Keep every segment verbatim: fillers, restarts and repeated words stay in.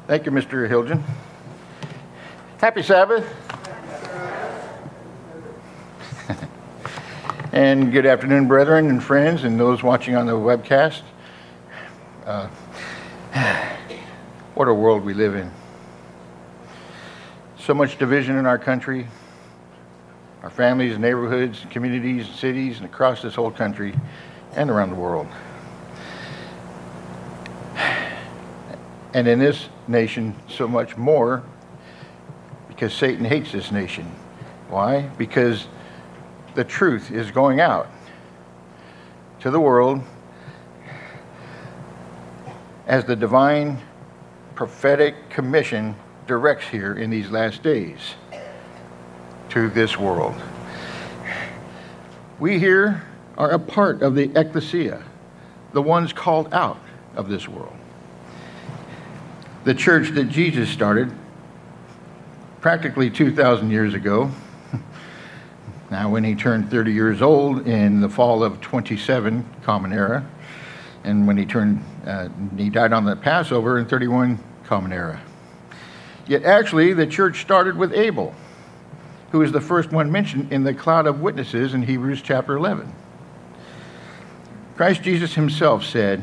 Thank you, Mister Hilgen. Happy Sabbath. And good afternoon, brethren and friends, and those watching on the webcast. Uh, what a world we live in. So much division in our country, our families, neighborhoods, communities, cities, and across this whole country and around the world. And in this nation, so much more because Satan hates this nation. Why? Because the truth is going out to the world as the divine prophetic commission directs here in these last days to this world. We here are a part of the ecclesia, the ones called out of this world. The church that Jesus started practically two thousand years ago. Now, when he turned thirty years old in the fall of twenty-seven Common Era, and when he turned, uh, he died on the Passover in thirty-one Common Era. Yet actually, the church started with Abel, who is the first one mentioned in the cloud of witnesses in Hebrews chapter eleven. Christ Jesus himself said,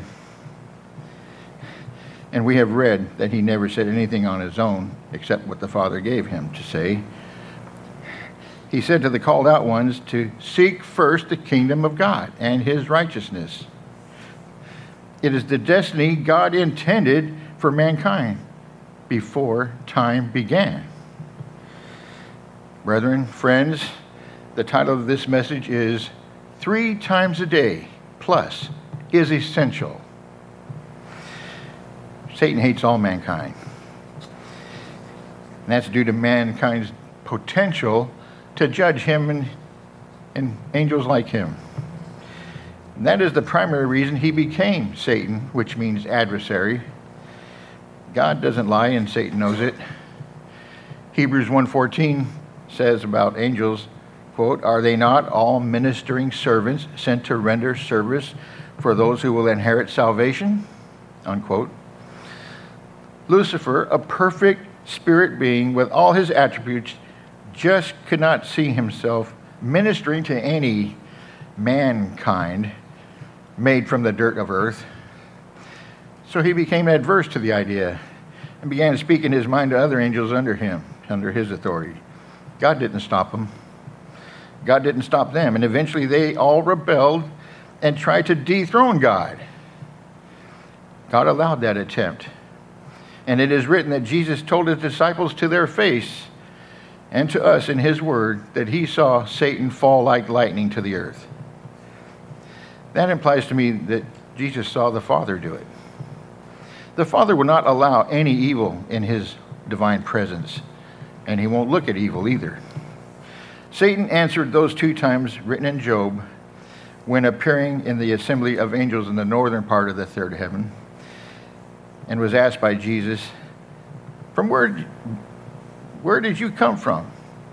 and we have read that he never said anything on his own except what the Father gave him to say. He said to the called out ones to seek first the kingdom of God and his righteousness. It is the destiny God intended for mankind before time began. Brethren, friends, the title of this message is Three Times a Day Plus is Essential. Satan hates all mankind. And that's due to mankind's potential to judge him and, and angels like him. And that is the primary reason he became Satan, which means adversary. God doesn't lie, and Satan knows it. Hebrews one fourteen says about angels, quote, "Are they not all ministering servants sent to render service for those who will inherit salvation?" Unquote. Lucifer, a perfect spirit being with all his attributes, just could not see himself ministering to any mankind made from the dirt of earth. So he became adverse to the idea and began speaking his mind to other angels under him, under his authority. God didn't stop him. God didn't stop them. And eventually they all rebelled and tried to dethrone God. God allowed that attempt. And it is written that Jesus told his disciples to their face and to us in his word that he saw Satan fall like lightning to the earth. That implies to me that Jesus saw the Father do it. The Father will not allow any evil in his divine presence, and he won't look at evil either. Satan answered those two times written in Job when appearing in the assembly of angels in the northern part of the third heaven, and was asked by Jesus, From where, where did you come from?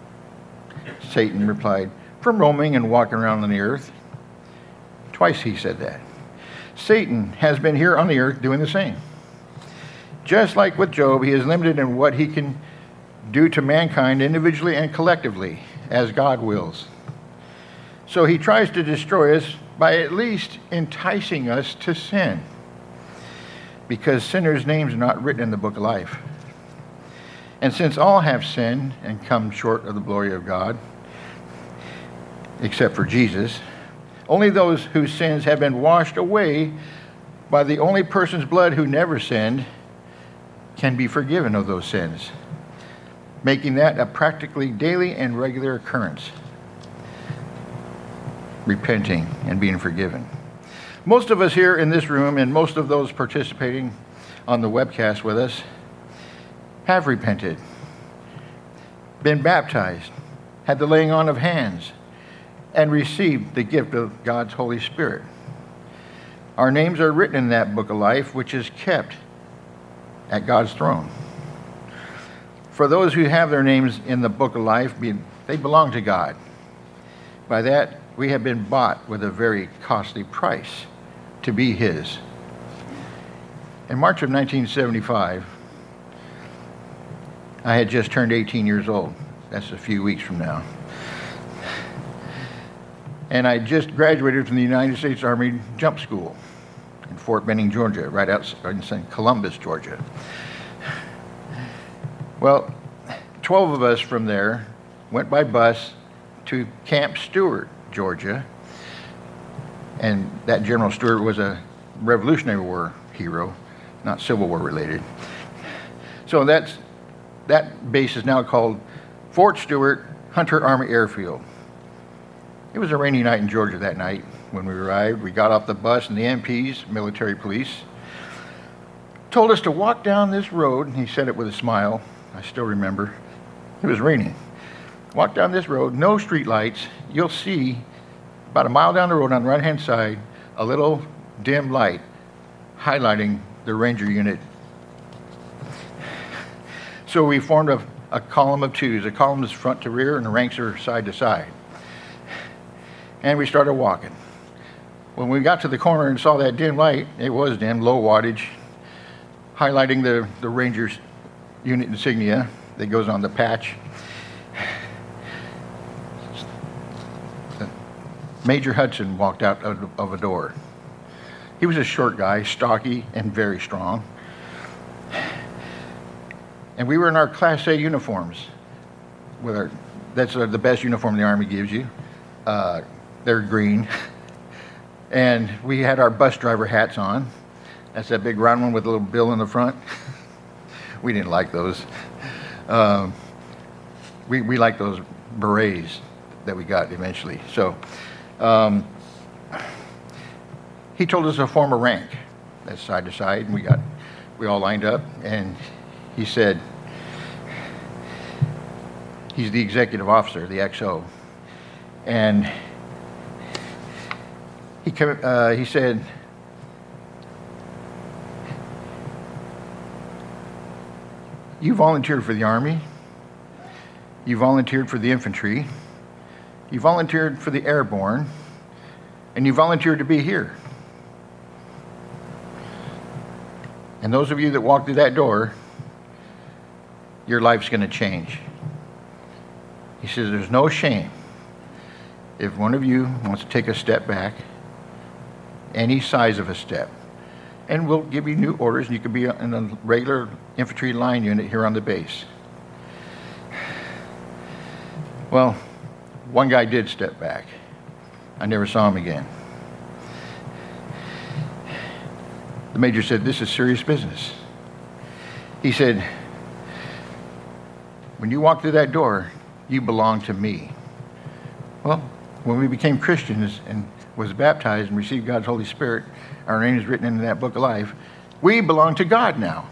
Satan replied, From roaming and walking around on the earth. Twice he said that. Satan has been here on the earth doing the same. Just like with Job, he is limited in what he can do to mankind individually and collectively, as God wills. So he tries to destroy us by at least enticing us to sin, because sinners' names are not written in the book of life. And since all have sinned and come short of the glory of God, except for Jesus, only those whose sins have been washed away by the only person's blood who never sinned can be forgiven of those sins, making that a practically daily and regular occurrence, repenting and being forgiven. Most of us here in this room and most of those participating on the webcast with us have repented, been baptized, had the laying on of hands, and received the gift of God's Holy Spirit. Our names are written in that book of life, which is kept at God's throne. For those who have their names in the book of life, they belong to God. By that, we have been bought with a very costly price to be his. In March of nineteen seventy-five, I had just turned eighteen years old. That's a few weeks from now. And I just graduated from the United States Army Jump School in Fort Benning, Georgia, right outside in Columbus, Georgia. Well, twelve of us from there went by bus to Camp Stewart, Georgia. And that General Stewart was a Revolutionary War hero, not Civil War related. So that's that base is now called Fort Stewart Hunter Army Airfield. It was a rainy night in Georgia that night when we arrived. We got off the bus and the M Ps, military police, told us to walk down this road, and he said it with a smile. I still remember. It was raining. Walk down this road, no street lights. You'll see about a mile down the road on the right-hand side, a little dim light highlighting the Ranger unit. So we formed a, a column of twos. A column is front to rear, and the ranks are side to side. And we started walking. When we got to the corner and saw that dim light, it was dim, low wattage, highlighting the, the Rangers unit insignia that goes on the patch. Major Hudson walked out of, of a door. He was a short guy, stocky and very strong. And we were in our Class A uniforms. With our, that's uh, the best uniform the Army gives you. Uh, they're green. And we had our bus driver hats on. That's that big round one with a little bill in the front. We didn't like those. Um, we we liked those berets that we got eventually. So um, he told us to form a rank. That's side to side, and we got we all lined up. And he said, he's the executive officer, the X O, and he came, uh, he said, you volunteered for the Army, you volunteered for the infantry, you volunteered for the airborne, and you volunteered to be here. And those of you that walk through that door, your life's going to change. He says there's no shame if one of you wants to take a step back, any size of a step, and we'll give you new orders, and you could be in a regular infantry line unit here on the base. Well, one guy did step back. I never saw him again. The major said, this is serious business. He said, when you walk through that door, you belong to me. Well, when we became Christians and was baptized and received God's Holy Spirit, our name is written in that book of life, we belong to God now.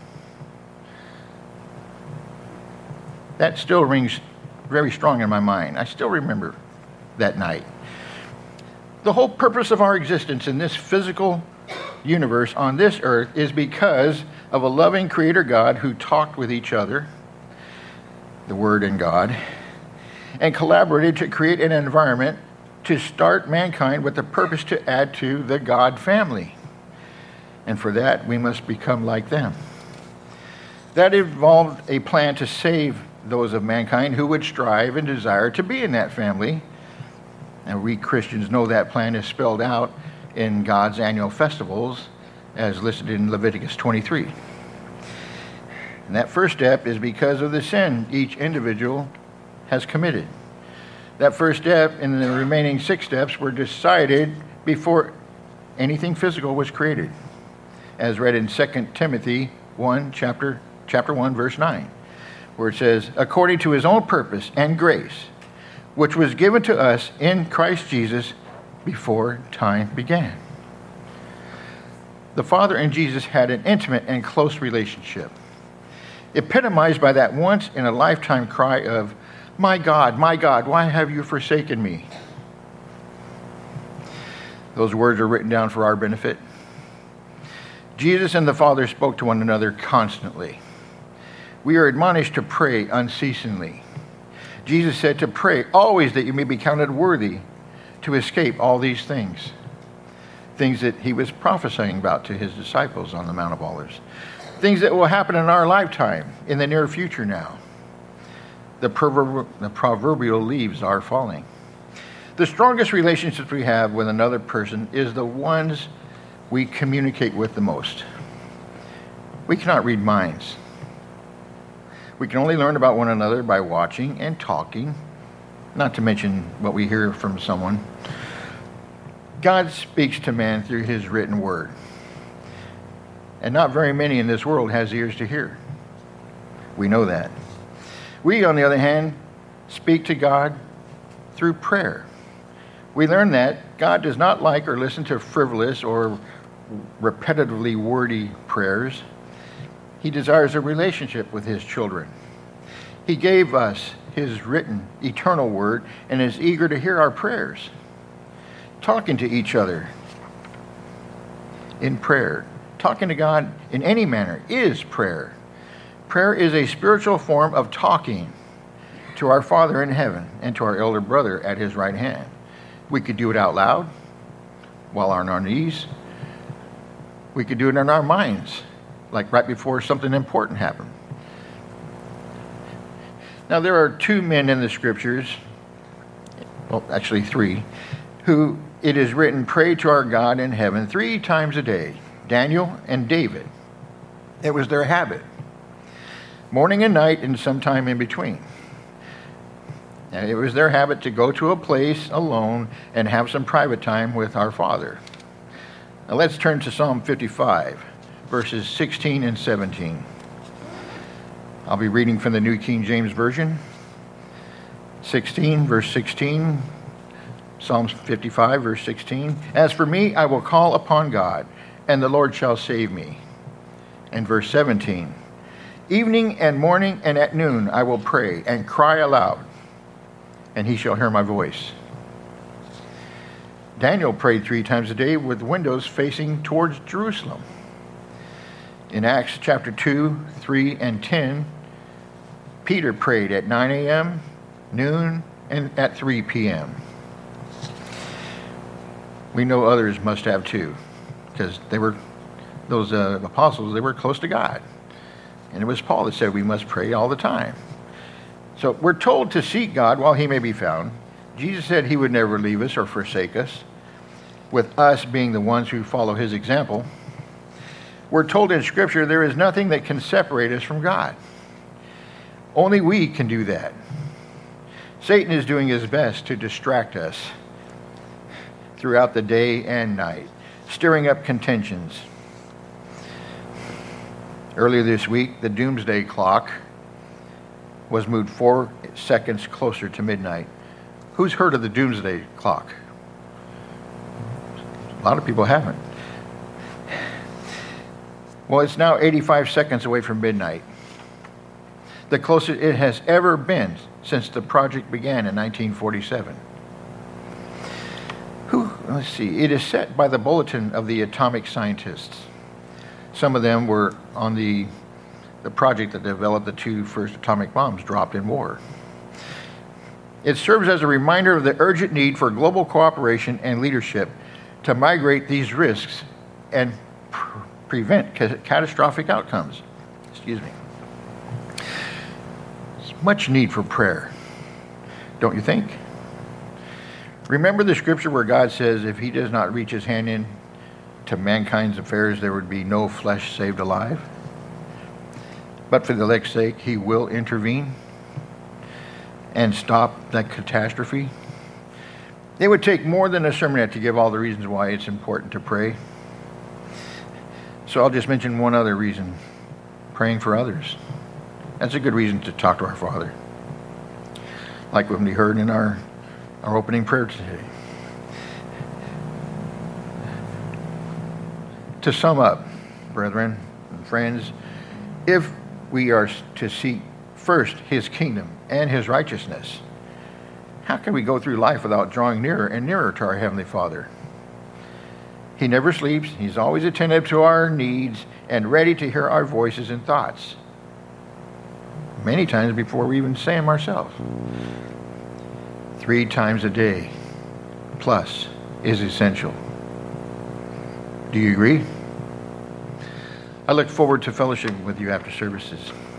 That still rings very strong in my mind. I still remember that night. The whole purpose of our existence in this physical universe on this earth is because of a loving Creator God who talked with each other, the Word and God, and collaborated to create an environment to start mankind with the purpose to add to the God family. And for that, we must become like them. That involved a plan to save those of mankind who would strive and desire to be in that family. And we Christians know that plan is spelled out in God's annual festivals as listed in Leviticus twenty-three. And that first step is because of the sin each individual has committed. That first step and the remaining six steps were decided before anything physical was created, as read in Second Timothy one, chapter, chapter one, verse nine, where it says, according to his own purpose and grace, which was given to us in Christ Jesus before time began. The Father and Jesus had an intimate and close relationship, epitomized by that once-in-a-lifetime cry of, my God, my God, why have you forsaken me? Those words are written down for our benefit. Jesus and the Father spoke to one another constantly. We are admonished to pray unceasingly. Jesus said to pray always that you may be counted worthy to escape all these things. Things that he was prophesying about to his disciples on the Mount of Olives. Things that will happen in our lifetime, in the near future now. the, proverb, the proverbial leaves are falling. The strongest relationships we have with another person is the ones we communicate with the most. We cannot read minds. We can only learn about one another by watching and talking, not to mention what we hear from someone. God speaks to man through his written word. And not very many in this world has ears to hear. We know that. We, on the other hand, speak to God through prayer. We learn that God does not like or listen to frivolous or repetitively wordy prayers. He desires a relationship with his children. He gave us his written eternal word and is eager to hear our prayers. Talking to each other in prayer, talking to God in any manner is prayer. Prayer is a spiritual form of talking to our Father in heaven and to our elder brother at his right hand. We could do it out loud while on our knees. We could do it in our minds, like right before something important happened. Now, there are two men in the scriptures, well, actually three, who it is written, pray to our God in heaven three times a day, Daniel and David. It was their habit, morning and night and sometime in between. And it was their habit to go to a place alone and have some private time with our Father. Now let's turn to Psalm fifty-five, verses sixteen and seventeen. I'll be reading from the New King James Version. sixteen, verse sixteen. Psalm fifty-five, verse sixteen. As for me, I will call upon God, and the Lord shall save me. And verse seventeen. Evening and morning and at noon I will pray and cry aloud, and he shall hear my voice. Daniel prayed three times a day with windows facing towards Jerusalem. In Acts chapter two, three, and ten, Peter prayed at nine a.m., noon, and at three p.m. We know others must have too, because they were, those uh, apostles, they were close to God. And it was Paul that said we must pray all the time. So we're told to seek God while he may be found. Jesus said he would never leave us or forsake us, with us being the ones who follow his example. We're told in Scripture there is nothing that can separate us from God. Only we can do that. Satan is doing his best to distract us throughout the day and night, stirring up contentions. Earlier this week, the doomsday clock was moved four seconds closer to midnight. Who's heard of the doomsday clock? A lot of people haven't. Well, it's now eighty-five seconds away from midnight, the closest it has ever been since the project began in nineteen forty-seven. Who, let's see, it is set by the Bulletin of the Atomic Scientists. Some of them were on the, the project that developed the two first atomic bombs dropped in war. It serves as a reminder of the urgent need for global cooperation and leadership to migrate these risks and pr- prevent ca- catastrophic outcomes. Excuse me. There's much need for prayer, don't you think? Remember the scripture where God says if he does not reach his hand in to mankind's affairs, there would be no flesh saved alive? But for the elect's sake, he will intervene and stop that catastrophe. It would take more than a sermonette to give all the reasons why it's important to pray. So I'll just mention one other reason: praying for others. That's a good reason to talk to our Father, like what we heard in our, our opening prayer today. To sum up, brethren and friends, if we are to seek first his kingdom and his righteousness, how can we go through life without drawing nearer and nearer to our Heavenly Father? He never sleeps. He's always attentive to our needs and ready to hear our voices and thoughts, many times before we even say them ourselves. Three times a day plus is essential. Do you agree? I look forward to fellowship with you after services.